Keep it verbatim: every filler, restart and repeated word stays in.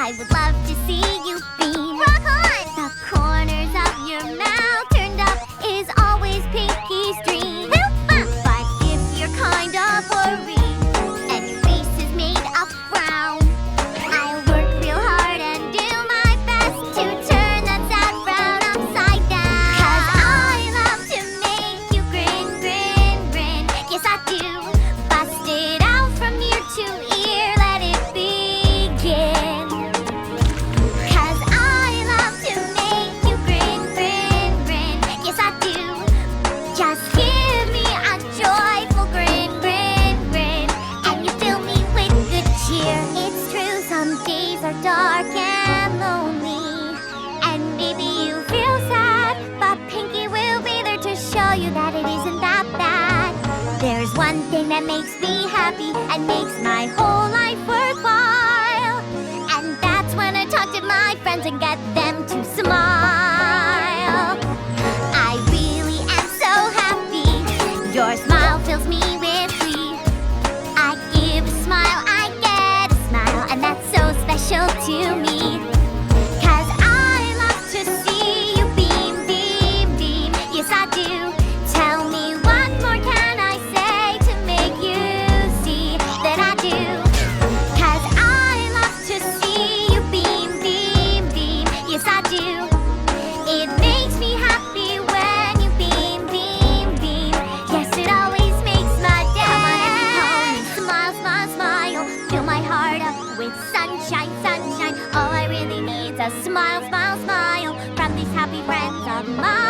I would love to see you beam. Rock on! The corners of your mouth turned up is always Pinky's dream. But if you're kind of worried and your face is made a frown, I'll work real hard and do my best to turn that sad frown upside down. 'Cause I love to make you grin, grin, grin. Yes, I do. Bust it out from ear to ear, let it begin. 'Cause I love to make you grin, grin, grin. Yes, I do. Just give me a joyful grin, grin, grin, and you fill me with good cheer. It's true, some days are dark and lonely, and maybe you feel sad, but Pinky will be there to show you that it isn't that bad. There's one thing that makes me happy and makes my whole life worthwhile, and that's when I talk to my friends and get them to smile. I really am so happy. Your smile fills me with glee. I give a smile, I get a smile, and that's so special to me. 'Cause I love to see you beam, beam, beam. Yes, I do. Tell me what more can I say to make you see that I do. 'Cause I love to see you beam, beam, beam. Yes, I do. It makes me happy when you beam, beam, beam. Yes, it always makes my day. Come on, everybody, smile, smile, smile. Fill my heart up with sunshine, sunshine. All I really need's a smile, smile, smile from these happy friends of mine.